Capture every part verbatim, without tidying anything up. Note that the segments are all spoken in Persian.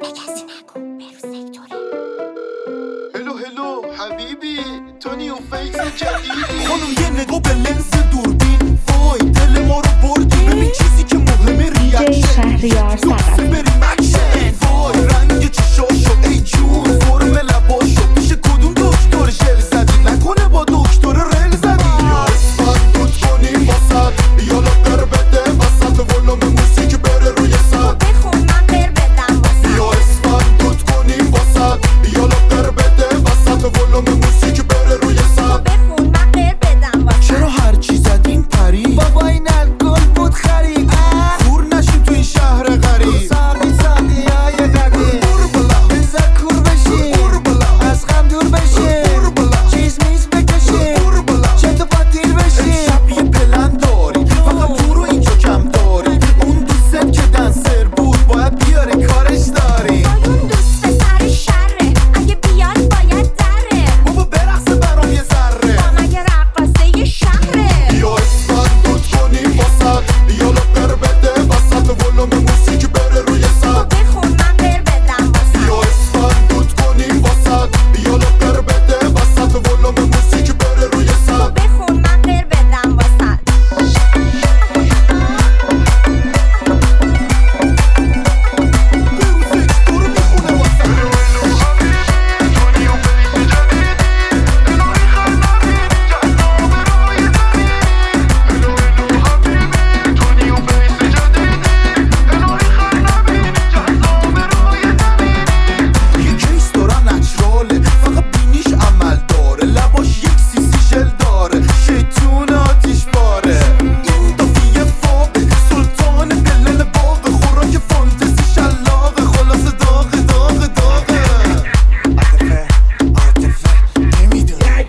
کسی نگو برو سکتوره. هلو هلو حبیبی تو نیو فیس جدیدی. خانم یه نگاه به لنز دوربین، وای دل ما رو بردی. ببین چیزی که مهمه ریاکشن، شهریار دوست بریم اکشن. وای رنگ چشاشو ای جون، فرم لباشو پیش کدوم دکتر ژل زدی؟ نکنه با دکتر رل زدی؟ یا اسفند بود کنیم واسد، یا لقر بده وسط ولوم موسیقی بره روی صد. بخون من قر بدم واسد. یا اسفند بود کنیم واسد، یا لقر بده وسط ولوم موسیقی بره روی صد. بخون من قر بدم واسد. چرا هرچی زدین پری؟ بابا این الکل بود خرید. خور نشو تو این شهر غریب. ساقی ساقی های قدیم بزا کور بشی، از غم دور بشی، چیز میز بکشی، چند پاتیر بشی. شب یه پلن داری فقط تو رو اینجا کم داری. اون دوست که دنسر بود باید بیاری کارش داری. اون دوست پسر شره اگه بیاد باید دره. بابا برقصه برام یه ذره، با مگه رقاصه یه شهره. یا اسفند بود کنیم واسد، یا لقر بده وسط ولوم موسیقی بره روی صد. بخون من قر بدم واسد. یا اسفند بود کنیم واسد، یا لقر بده وسط ولوم موسیقی بره روی صد. بخون من قر بدم واسد. یه کیس دارن نچراله، فقط بینیش عمل داره. لباش یک سیسی ژل داره، شیطون آتیش باره. این دافیه فابه، سلطان دلل باغ. خوراک فانتزی شلاقه، خلاص داغ داغ داغه. عاطفه عاطفه نمیدونه.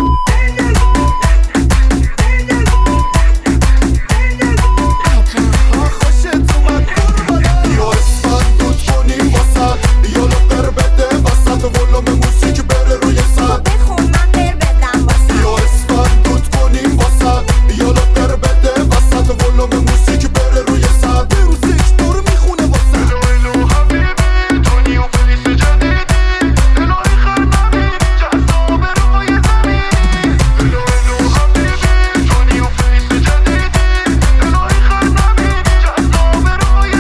خوشت اومد قربانه. یا اسفند بود کنیم واسد، یا لقر بده وسط ولوم موسیقی بره روی صد. بخون من قر بدم واسد. یا اسفند بود کنیم واسد، یا لقر بده وسط ولوم موسیقی بره روی صد. بروزش دور میخونه واسد. الو حبیبی تو نیو فلیس جدیدی، الهی خر نبینی جذاب روی زمین. الو الو حبیبی تو نیو فلیس جدیدی، الهی خر نبینی جذاب روی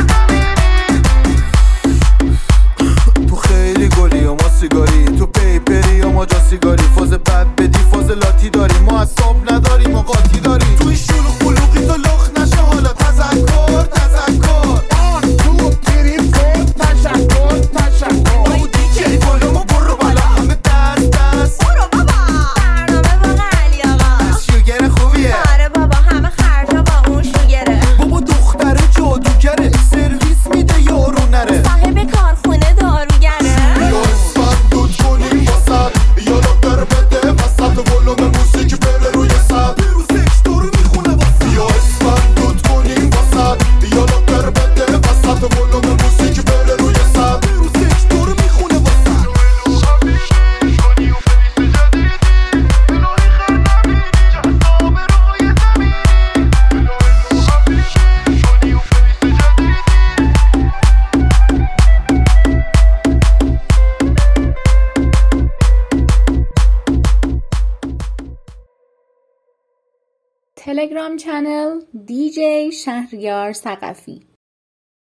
زمین. تو خیلی گلی و ما سیگاری، تو پیپری و ما جا سیگاری. فاز بد بدی فاز لاتی داری، ما اصاب نداریم و قاطی داریم. توی شلوغ بلوغی تو لخ نشه حالا. تذکر تذکر آن تو تیریم کن. تشکر تشکر او دیگه بالامو برو بالا. همه دست دست برو بابا. برنامه واقع علی آقا. شوگر خوبیه. آره بابا همه خرجا با اون شوگره. بابا دختر جادوگره، سرویس میده یارو نره. صاحب کارخونه داروگره. یا اسفند بود کنیم واسد، یا لقر بده وسط ولوم موسیقی بره روی صد. بروزش دور میخونه واسد. یا اسفند بود کنیم واسد، یا لقر بده وسط ولوم موسیقی بره روی صد. بروزش دور میخونه واسد. تلگرام چنل دی جی شهریار ثقفی.